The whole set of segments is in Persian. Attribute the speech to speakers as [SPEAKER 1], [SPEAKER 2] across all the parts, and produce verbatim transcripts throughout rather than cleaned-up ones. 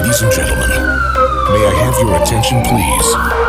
[SPEAKER 1] Ladies and gentlemen, may I have your attention please?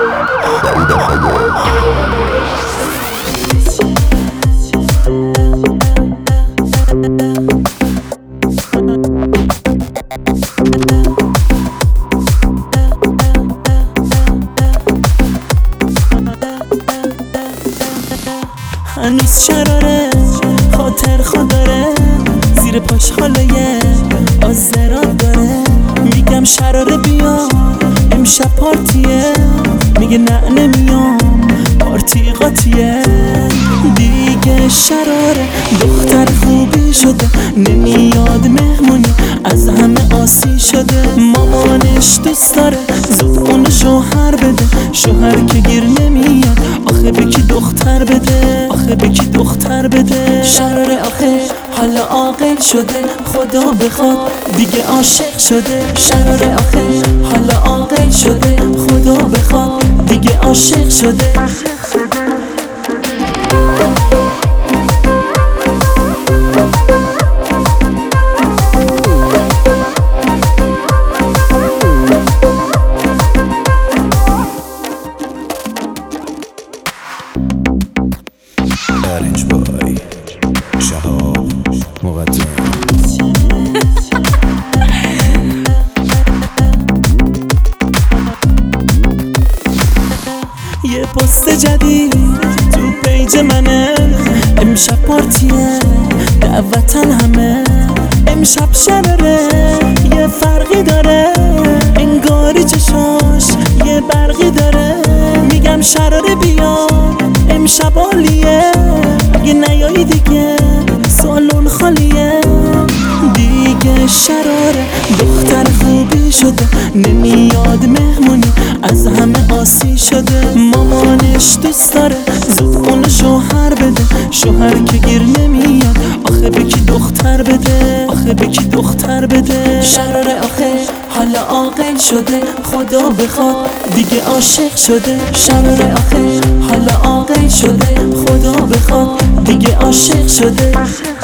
[SPEAKER 2] هنوز شراره خاطر خداره زیر پاش حاله آزراد داره. میگم شراره بیا امشب پارتیه، میگه نه نمیام پارتی قاطیه. دیگه شراره دختر خوبی شده، نمیاد مهمونی از همه آسی شده. مامانش دوست داره زود اون شوهر بده، شوهر که گیر نمیاد آخه به کی دختر بده، آخه به کی دختر بده. شراره آخه حالا عاقل شده، خدا بخواد دیگه عاشق شده. شراره آخه حالا عاقل شده، خدا بخواد دیگه عاشق شده.
[SPEAKER 1] Orange boy شهاب مقدم.
[SPEAKER 2] یه پست جدید تو پیج منه، امشب پارتیه دعوتن همه. امشب شراره یه فرقی داره، انگاری چشاش یه برقی داره. میگم شراره بیا امشب عالیه، اگه نیایی دیگه سالن خالیه. دیگه شراره دختر خوبی شده، نمیاد مهمونی از همه آسی شده. مامانش دوست داره زود اون شوهر بده، شوهر که گیر نمیاد آخه به کی دختر بده، آخه به کی دختر بده. شراره آخه حالا عاقل شده، خدا بخواد دیگه عاشق شده. شراره آخه حالا عاقل شده، خدا بخواد دیگه عاشق شده.